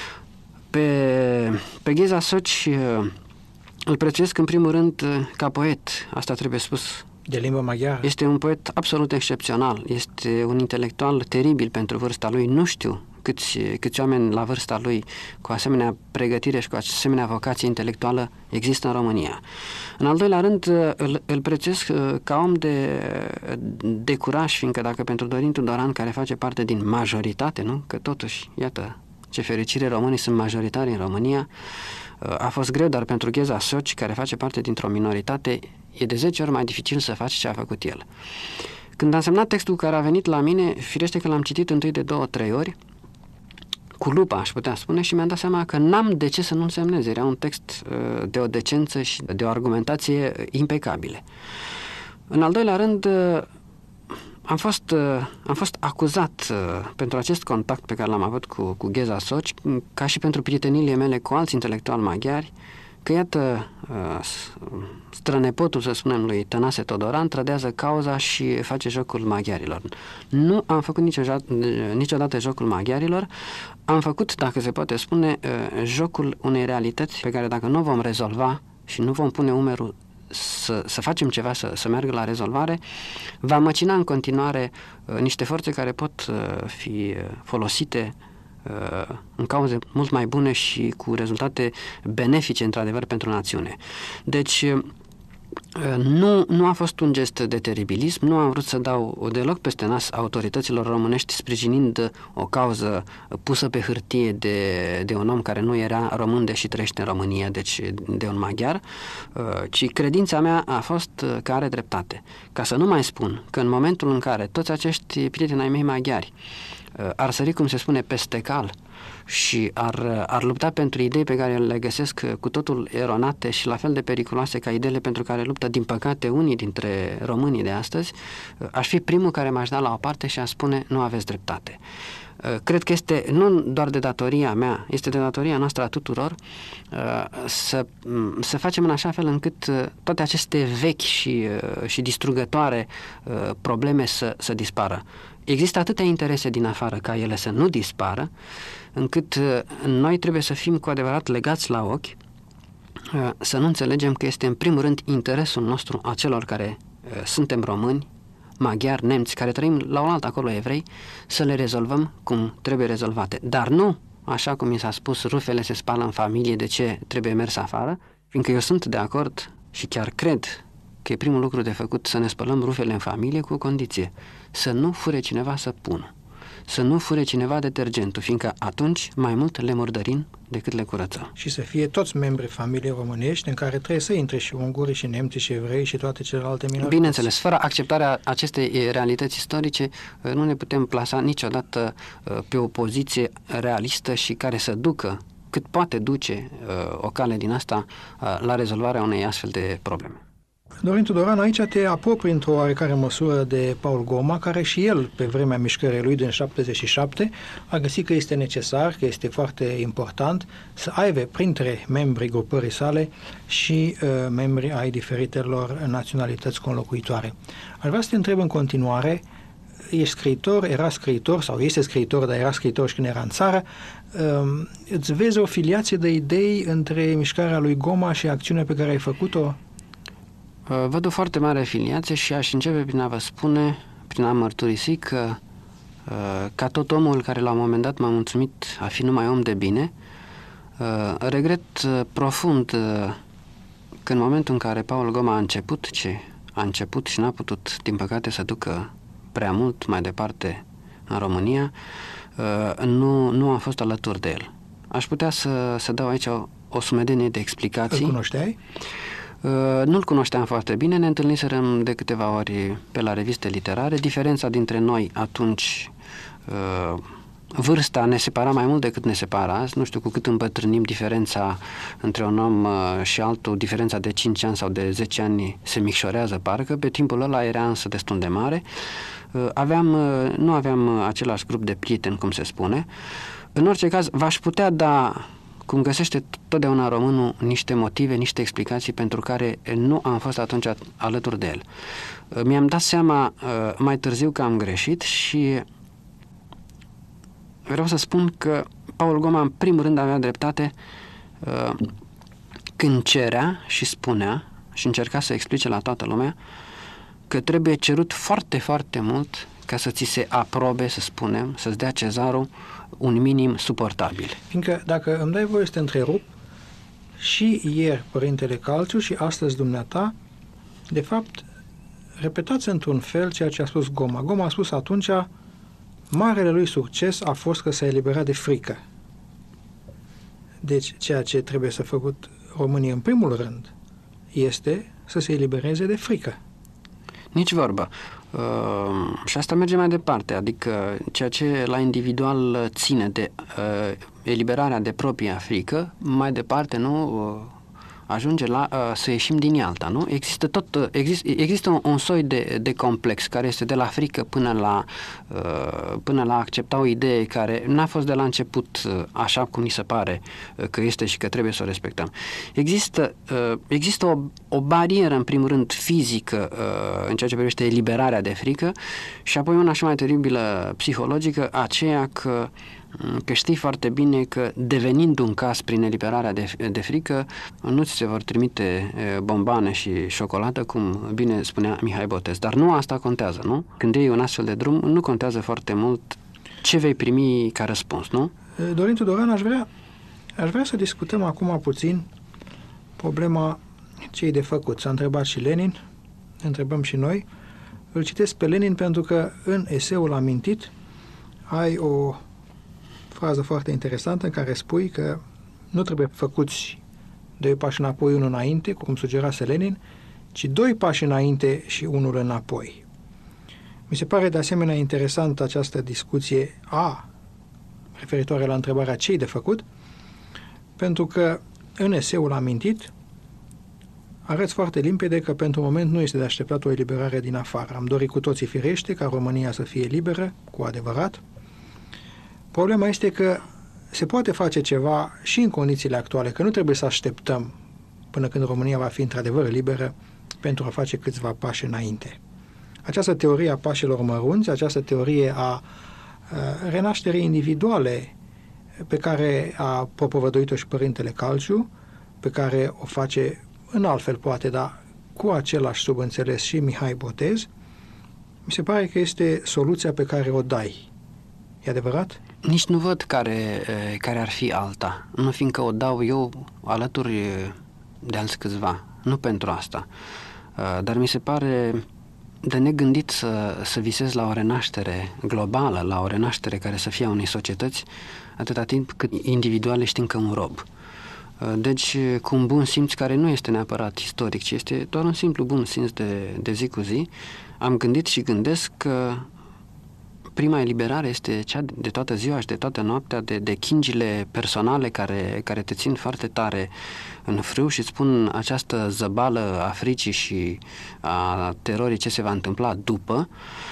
Pe Geza Szöcs îl prețuiesc în primul rând ca poet, asta trebuie spus. De limbă maghiară. Este un poet absolut excepțional, este un intelectual teribil pentru vârsta lui. Nu știu câți oameni la vârsta lui cu asemenea pregătire și cu asemenea vocație intelectuală există în România. În al doilea rând, îl prețuiesc ca om de curaj, fiindcă dacă pentru Dorin Tudoran, care face parte din majoritate, nu? Că totuși, iată, ce fericire, românii sunt majoritari în România, a fost greu, dar pentru Geza Szöcs, care face parte dintr-o minoritate, e de 10 ori mai dificil să faci ce a făcut el. Când am semnat textul care a venit la mine, firește că l-am citit întâi de 2-3 ori, cu lupa, aș putea spune, și mi-am dat seama că n-am de ce să nu-l semnez. Era un text de o decență și de o argumentație impecabile. În al doilea rând, am fost acuzat pentru acest contact pe care l-am avut cu Geza Szöcs, ca și pentru prieteniile mele cu alți intelectuali maghiari, că iată, strănepotul, să spunem, lui Tănase Todoran trădează cauza și face jocul maghiarilor. Nu am făcut niciodată jocul maghiarilor, am făcut, dacă se poate spune, jocul unei realități pe care dacă nu vom rezolva și nu vom pune umerul să facem ceva, să meargă la rezolvare, va măcina în continuare niște forțe care pot fi folosite în cauze mult mai bune și cu rezultate benefice, într-adevăr, pentru națiune. Deci, nu a fost un gest de teribilism, nu am vrut să dau deloc peste nas autorităților românești sprijinind o cauză pusă pe hârtie de un om care nu era român, deși trăiește în România, deci de un maghiar, ci credința mea a fost că are dreptate. Ca să nu mai spun că în momentul în care toți acești prieteni ai mei maghiari ar sări, cum se spune, peste cal și ar lupta pentru idei pe care le găsesc cu totul eronate și la fel de periculoase ca ideile pentru care luptă, din păcate, unii dintre românii de astăzi, aș fi primul care m-aș da la o parte și a spune: nu aveți dreptate. Cred că este nu doar de datoria mea, este de datoria noastră a tuturor să facem în așa fel încât toate aceste vechi și distrugătoare probleme să dispară. există atâtea interese din afară ca ele să nu dispară, încât noi trebuie să fim cu adevărat legați la ochi, să nu înțelegem că este în primul rând interesul nostru, a celor care suntem români, maghiari, nemți, care trăim la oaltă acolo evrei, să le rezolvăm cum trebuie rezolvate. Dar nu, așa cum mi s-a spus, rufele se spală în familie, de ce trebuie mers afară, fiindcă eu sunt de acord și chiar cred că e primul lucru de făcut să ne spălăm rufele în familie cu o condiție: să nu fure cineva săpunul, să nu fure cineva detergentul, fiindcă atunci mai mult le murdărim decât le curățăm. Și să fie toți membrii familiei românești, în care trebuie să intre și ungurii, și nemții, și evrei, și toate celelalte minorități. Bineînțeles, fără acceptarea acestei realități istorice, nu ne putem plasa niciodată pe o poziție realistă și care să ducă, cât poate duce o cale din asta, la rezolvarea unei astfel de probleme. Dorin Tudoran, aici te apropii într-o oarecare măsură de Paul Goma, care și el, pe vremea mișcării lui din 77, a găsit că este necesar, că este foarte important să aibă printre membrii grupării sale și membrii ai diferitelor naționalități conlocuitoare. Aș vrea să te întreb în continuare, ești scriitor, era scriitor sau este scriitor, dar era scriitor și când era în țară, îți vezi o filiație de idei între mișcarea lui Goma și acțiunea pe care ai făcut-o? Văd o foarte mare filiație și aș începe prin a vă spune, prin a mărturisi că, ca tot omul care la un moment dat m-a mulțumit a fi numai om de bine, regret profund că în momentul în care Paul Goma a început ce a început și n-a putut, din păcate, să ducă prea mult mai departe în România, nu am fost alături de el. Aș putea să dau aici o sumedenie de explicații. Îl cunoșteai? Nu-l cunoșteam foarte bine, ne întâlniserăm de câteva ori pe la reviste literare. Diferența dintre noi atunci, vârsta ne separa mai mult decât ne separă azi. Nu știu, cu cât îmbătrânim, diferența între un om și altul, diferența de 5 ani sau de 10 ani se micșorează parcă. Pe timpul ăla era însă destul de mare. Nu aveam același grup de prieteni, cum se spune. În orice caz, v-aș putea da, cum găsește totdeauna românul, niște motive, niște explicații pentru care nu am fost atunci alături de el. Mi-am dat seama mai târziu că am greșit și vreau să spun că Paul Goma în primul rând avea dreptate când cerea și spunea și încerca să explice la toată lumea că trebuie cerut foarte, foarte mult ca să ți se aprobe, să spunem, să-ți dea cezarul un minim suportabil. Fiindcă, dacă îmi dai voie să te întrerup, și ieri Părintele Calciu și astăzi dumneata, de fapt, repetați într-un fel ceea ce a spus Goma. Goma a spus atunci, marele lui succes a fost că s-a eliberat de frică. Deci, ceea ce trebuie să făcut România în primul rând este să se elibereze de frică. Nici vorbă. Și asta merge mai departe, adică ceea ce la individual ține de eliberarea de propria frică, mai departe nu ajunge la să ieșim din Ialta, nu? Există un soi de complex care este de la frică până la accepta o idee care n-a fost de la început așa cum ni se pare că este și că trebuie să o respectăm. Există o barieră, în primul rând, fizică în ceea ce privește eliberarea de frică și apoi una și mai teribilă psihologică, aceea că știi foarte bine că devenind un caz prin eliberarea de frică, nu ți se vor trimite bombane și șocolată, cum bine spunea Mihai Botez. Dar nu asta contează, nu? Când iei un astfel de drum, nu contează foarte mult ce vei primi ca răspuns, nu? Dorin Tudoran, aș vrea să discutăm acum puțin problema ce-i de făcut. S-a întrebat și Lenin, întrebăm și noi. Îl citesc pe Lenin pentru că în eseul amintit ai o frază foarte interesantă în care spui că nu trebuie făcuți 2 pași înapoi, 1 înainte, cum sugerase Lenin, ci 2 pași înainte și 1 înapoi. Mi se pare de asemenea interesantă această discuție referitoare la întrebarea ce-i de făcut, pentru că în eseul amintit arăți foarte limpede că pentru moment nu este de așteptat o eliberare din afară. Am dorit cu toții firește ca România să fie liberă, cu adevărat. Problema este că se poate face ceva și în condițiile actuale, că nu trebuie să așteptăm până când România va fi într-adevăr liberă pentru a face câțiva pași înainte. Această teorie a pașilor mărunți, această teorie a renașterii individuale pe care a propovăduit-o și Părintele Calciu, pe care o face în alt fel poate, dar cu același subînțeles și Mihai Botez, mi se pare că este soluția pe care o dai. E adevărat? Nici nu văd care ar fi alta, nu fiindcă o dau eu alături de alți câțiva, nu pentru asta. Dar mi se pare de negândit să visezi la o renaștere globală, la o renaștere care să fie a unei societăți, atâta timp cât individual ești încă un rob. Deci, cu un bun simț care nu este neapărat istoric, ci este doar un simplu bun simț de zi cu zi, am gândit și gândesc că prima eliberare este cea de toată ziua și de toată noaptea, de chingile personale care te țin foarte tare în frâu și îți spun această zăbală a fricii și a terorii ce se va întâmpla după,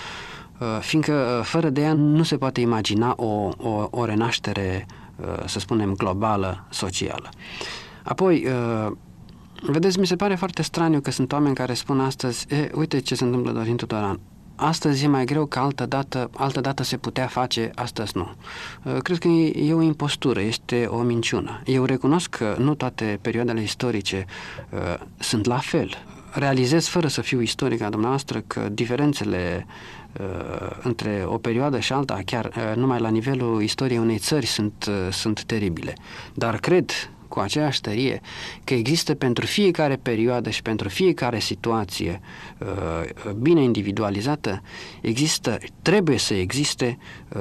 fiindcă fără de ea nu se poate imagina o renaștere, să spunem, globală, socială. Apoi, vedeți, mi se pare foarte straniu că sunt oameni care spun astăzi, uite ce se întâmplă Dorin Tudoran. Astăzi e mai greu că altă dată se putea face, astăzi nu. Cred că e o impostură, este o minciună. Eu recunosc că nu toate perioadele istorice sunt la fel. Realizez, fără să fiu istoric ca dumneavoastră, că diferențele între o perioadă și alta, chiar numai la nivelul istoriei unei țări, sunt teribile. Dar cred cu aceeași tărie că există pentru fiecare perioadă și pentru fiecare situație bine individualizată, trebuie să existe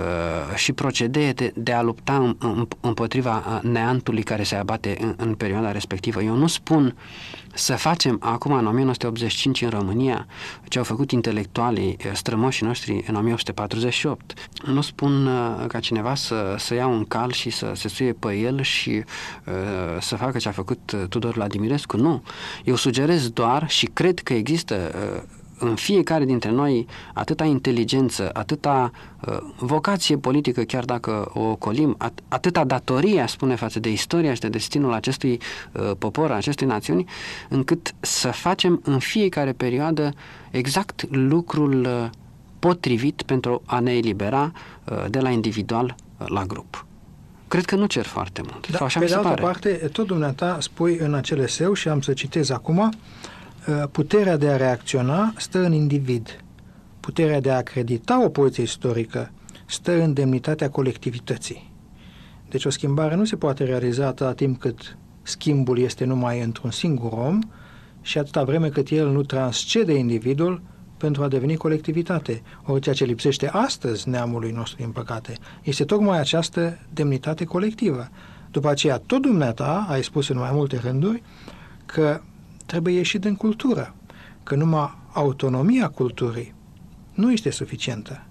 și procedee de a lupta împotriva neantului care se abate în perioada respectivă. Eu nu spun să facem acum în 1985 în România ce au făcut intelectualii strămoșii noștri în 1848. Nu spun ca cineva să ia un cal și să se suie pe el și să facă ce a făcut Tudor Vladimirescu. Nu. Eu sugerez doar și cred că există în fiecare dintre noi atâta inteligență, atâta vocație politică, chiar dacă o ocolim, atâta datorie, spune, față de istoria și de destinul acestui popor, acestei națiuni, încât să facem în fiecare perioadă exact lucrul potrivit pentru a ne elibera de la individual la grup. Cred că nu cer foarte mult. Da, așa pe mi de se altă pare. parte, tot dumneata spui în acel eseu, și am să citez acum, puterea de a reacționa stă în individ. Puterea de a acredita o poziție istorică stă în demnitatea colectivității. Deci o schimbare nu se poate realiza atâta timp cât schimbul este numai într-un singur om și atâta vreme cât el nu transcede individul pentru a deveni colectivitate. Ori ceea ce lipsește astăzi neamului nostru, din păcate, este tocmai această demnitate colectivă. După aceea, tot dumneata ai spus în mai multe rânduri că trebuie ieșit din cultură, că numai autonomia culturii nu este suficientă.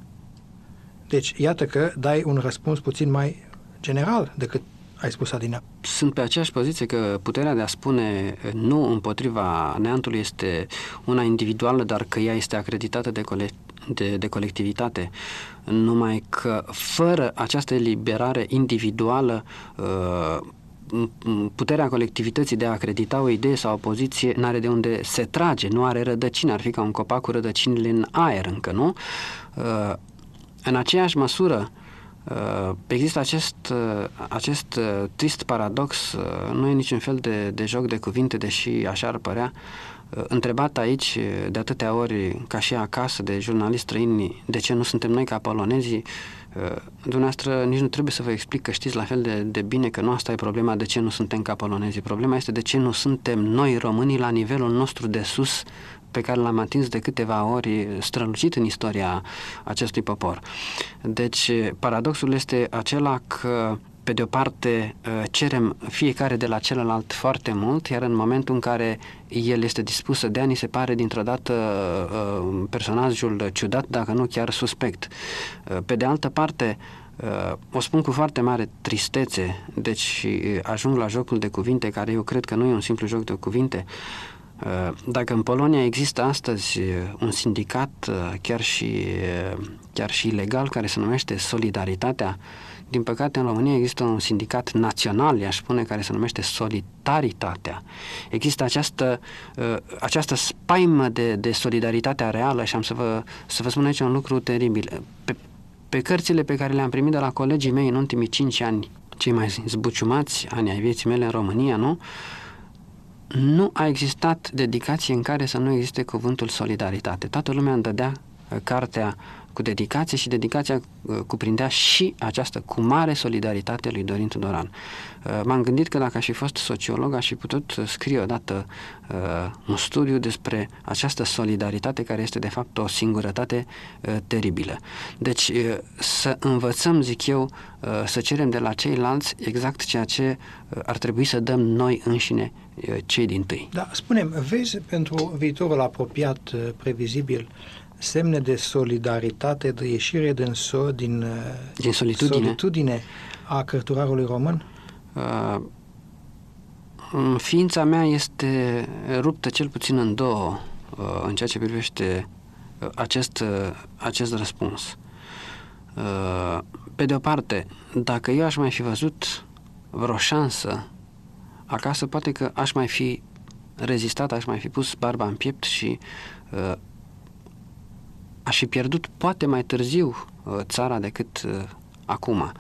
Deci, iată că dai un răspuns puțin mai general decât ai spus adineauri. Sunt pe aceeași poziție că puterea de a spune nu împotriva neantului este una individuală, dar că ea este acreditată de colectivitate. Numai că fără această eliberare individuală, puterea colectivității de a acredita o idee sau o poziție n-are de unde se trage, nu are rădăcini, ar fi ca un copac cu rădăcinile în aer încă, nu? În aceeași măsură, există acest trist paradox, nu e niciun fel de joc de cuvinte, deși așa ar părea. Întrebat aici de atâtea ori, ca și acasă, de jurnaliști străini, de ce nu suntem noi ca polonezii, dumneavoastră nici nu trebuie să vă explic, că știți la fel de bine că nu asta e problema, de ce nu suntem ca polonezii. Problema este de ce nu suntem noi românii la nivelul nostru de sus, pe care l-am atins de câteva ori strălucit în istoria acestui popor. Deci, paradoxul este acela că, pe de o parte, cerem fiecare de la celălalt foarte mult, iar în momentul în care el este dispus să dea, ni se pare dintr-o dată personajul ciudat, dacă nu chiar suspect. Pe de altă parte, o spun cu foarte mare tristețe, deci ajung la jocul de cuvinte, care eu cred că nu e un simplu joc de cuvinte. Dacă în Polonia există astăzi un sindicat chiar și ilegal, care se numește Solidaritatea, din păcate, în România există un sindicat național, i-aș spune, care se numește Solidaritatea. Există această spaimă de solidaritatea reală și am să vă spun aici un lucru teribil. Pe cărțile pe care le-am primit de la colegii mei în ultimii 5 ani, cei mai zbuciumați ani ai vieții mele în România, nu a existat dedicație în care să nu existe cuvântul solidaritate. Toată lumea îmi dădea cartea cu dedicație și dedicația cuprindea și această cu mare solidaritate lui Dorin Tudoran. M-am gândit că dacă aș fi fost sociolog, aș fi putut scrie odată un studiu despre această solidaritate care este de fapt o singurătate teribilă. Deci să învățăm, zic eu, să cerem de la ceilalți exact ceea ce ar trebui să dăm noi înșine cei dintâi. Da, spune-mi, vezi pentru viitorul apropiat, previzibil, semne de solidaritate, de ieșire din solitudine a cărturarului român? Ființa mea este ruptă cel puțin în două în ceea ce privește acest răspuns. Pe de o parte, dacă eu aș mai fi văzut vreo șansă acasă, poate că aș mai fi rezistat, aș mai fi pus barba în piept și aș fi pierdut poate mai târziu țara decât acum.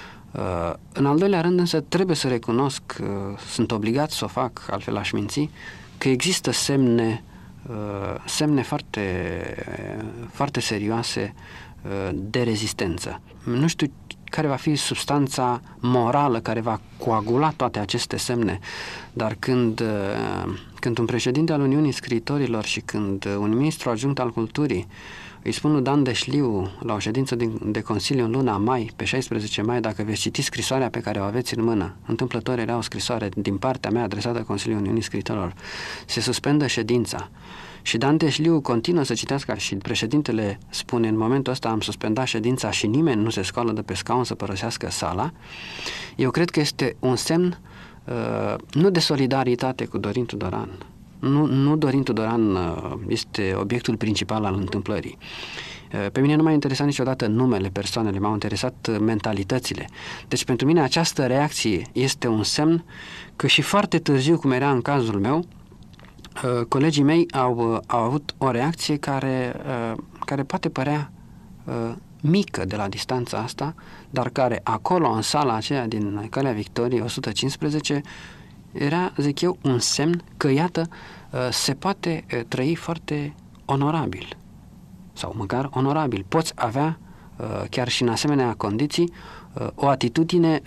În al doilea rând însă trebuie să recunosc, sunt obligat să o fac, altfel aș minți, că există semne foarte, foarte serioase de rezistență. Nu știu care va fi substanța morală care va coagula toate aceste semne, dar când un președinte al Uniunii Scriitorilor și când un ministru adjunct al Culturii îi spun lui Dan Deșliu la o ședință de Consiliu în luna mai, pe 16 mai, dacă veți citi scrisoarea pe care o aveți în mână, întâmplător era o scrisoare din partea mea adresată Consiliului Uniunii Scriitorilor, se suspendă ședința. Și Dan Deșliu continuă să citească și președintele spune, în momentul ăsta am suspendat ședința și nimeni nu se scoală de pe scaun să părăsească sala. Eu cred că este un semn nu de solidaritate cu Dorin Tudoran. Nu Dorin Tudoran este obiectul principal al întâmplării. Pe mine nu m-a interesat niciodată numele persoanele, m-au interesat mentalitățile. Deci pentru mine această reacție este un semn că și foarte târziu, cum era în cazul meu, colegii mei au avut o reacție care poate părea mică de la distanța asta, dar care acolo, în sala aceea din Calea Victoriei 115, era, zic eu, un semn că, iată, se poate trăi foarte onorabil. Sau măcar onorabil. Poți avea, chiar și în asemenea condiții, o atitudine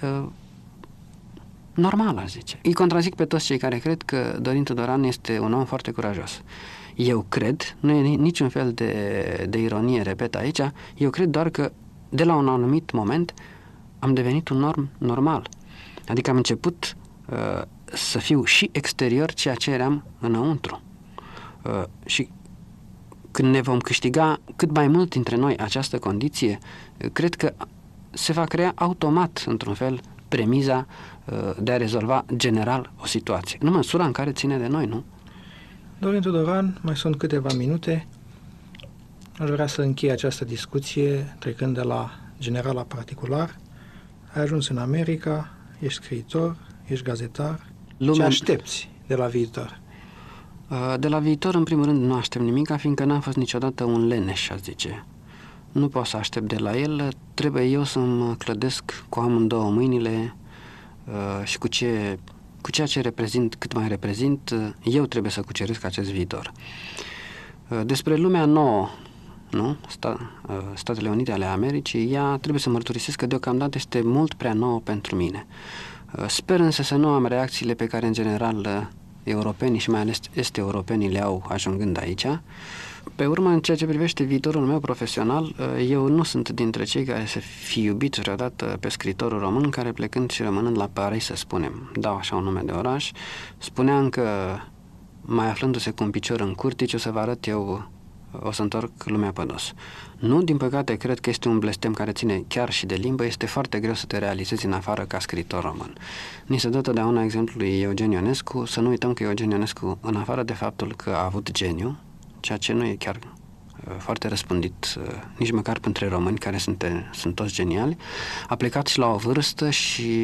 normală, aș zice. Îi contrazic pe toți cei care cred că Dorin Tudoran este un om foarte curajos. Eu cred, nu e niciun fel de ironie, repet aici, eu cred doar că de la un anumit moment am devenit un om normal. Adică am început să fiu și exterior ceea ce eram înăuntru. Și când ne vom câștiga cât mai mult dintre noi această condiție, cred că se va crea automat, într-un fel, premiza de a rezolva general o situație. În măsura în care ține de noi, nu? Dorin Tudoran, mai sunt câteva minute. Aș vrea să închei această discuție trecând de la general la particular. Ai ajuns în America, ești scriitor, ești gazetar. Ce aștepți de la viitor? De la viitor, în primul rând, nu aștept nimic, fiindcă n-am fost niciodată un leneș, aș zice. Nu pot să aștept de la el, trebuie eu să-mi clădesc cu amândouă mâinile și cu ceea ce reprezint, cât mai reprezint, eu trebuie să cuceresc acest viitor. Despre lumea nouă, nu? Statele Unite ale Americii, ea trebuie să mărturisesc că deocamdată este mult prea nouă pentru mine. Sper însă să nu am reacțiile pe care în general europenii și mai ales est-europenii le au ajungând aici. Pe urmă, în ceea ce privește viitorul meu profesional, eu nu sunt dintre cei care să fi iubit vreodată pe scriitorul român care, plecând și rămânând la Paris, să spunem, dau așa un nume de oraș, spunea încă, mai aflându-se cu un picior în curtici, o să vă arăt eu, o să întorc lumea pe dos. Nu, din păcate, cred că este un blestem care ține chiar și de limbă, este foarte greu să te realizezi în afară ca scriitor român. Ni se dă totdeauna exemplul lui Eugen Ionescu, să nu uităm că Eugen Ionescu, în afară de faptul că a avut geniu, ceea ce nu e chiar foarte răspândit, nici măcar între români, care sunt toți geniali. A plecat și la o vârstă și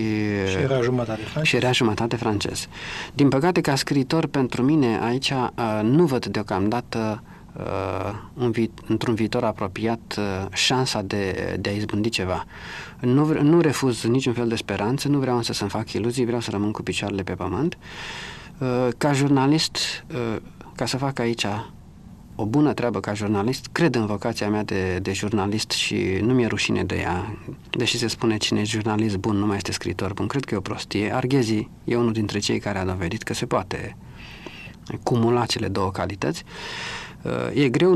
era jumătate francez. Din păcate, ca scriitor, pentru mine aici nu văd deocamdată într-un viitor apropiat șansa de a izbândi ceva. Nu refuz niciun fel de speranță, nu vreau însă să-mi fac iluzii, vreau să rămân cu picioarele pe pământ. Ca jurnalist, ca să fac aici o bună treabă ca jurnalist, cred în vocația mea de jurnalist și nu mi-e rușine de ea. Deși se spune cine e jurnalist bun nu mai este scriitor bun, cred că e o prostie. Arghezi e unul dintre cei care a dovedit că se poate cumula cele două calități. E greu,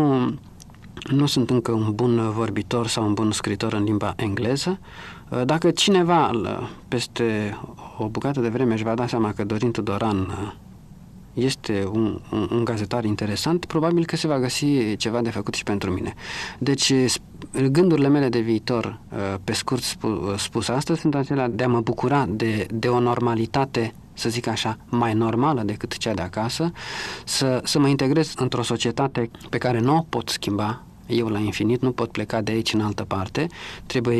nu sunt încă un bun vorbitor sau un bun scriitor în limba engleză. Dacă cineva peste o bucată de vreme își va da seama că Dorin Tudoran este un gazetar interesant, probabil că se va găsi ceva de făcut și pentru mine. Deci, gândurile mele de viitor, pe scurt spus astăzi, sunt acelea de a mă bucura de o normalitate, să zic așa, mai normală decât cea de acasă, să mă integrez într-o societate pe care nu o pot schimba eu la infinit, nu pot pleca de aici în altă parte, trebuie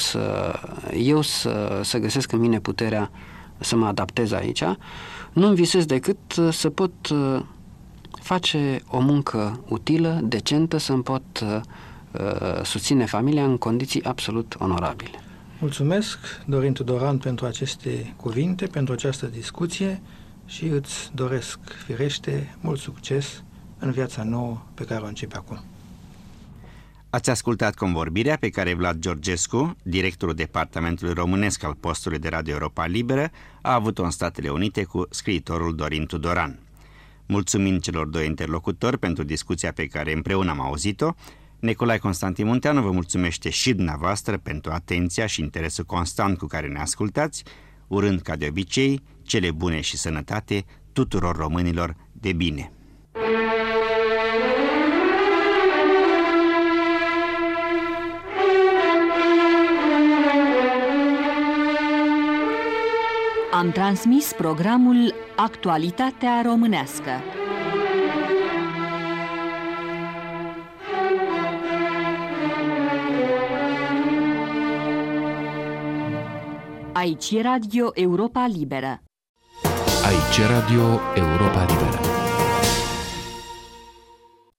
eu să găsesc în mine puterea să mă adaptez aici. Nu-mi visez decât să pot face o muncă utilă, decentă, să-mi pot susține familia în condiții absolut onorabile. Mulțumesc, Dorin Tudoran, pentru aceste cuvinte, pentru această discuție și îți doresc, firește, mult succes în viața nouă pe care o începi acum. Ați ascultat convorbirea pe care Vlad Georgescu, directorul Departamentului Românesc al postului de Radio Europa Liberă, a avut-o în Statele Unite cu scriitorul Dorin Tudoran. Mulțumim celor doi interlocutori pentru discuția pe care împreună am auzit-o, Nicolae Constantin Munteanu vă mulțumește și dumneavoastră pentru atenția și interesul constant cu care ne ascultați, urând ca de obicei cele bune și sănătate tuturor românilor de bine. Am transmis programul Actualitatea Românească. Aici Radio Europa Liberă. Aici Radio Europa Liberă.